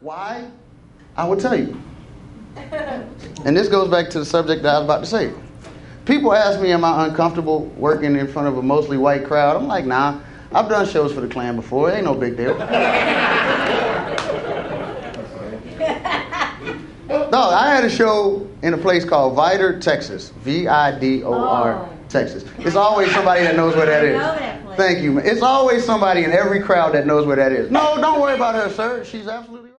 Why? I will tell you. And this goes back to the subject that I was about to say. People ask me, am I uncomfortable working in front of a mostly white crowd? I'm like, nah. I've done shows for the Klan before. It ain't no big deal. No, I had a show in a place called Vidor, Texas. Vidor, Texas. It's always somebody that knows where that is. Thank you, man. It's always somebody in every crowd that knows where that is. No, don't worry about her, sir. She's absolutely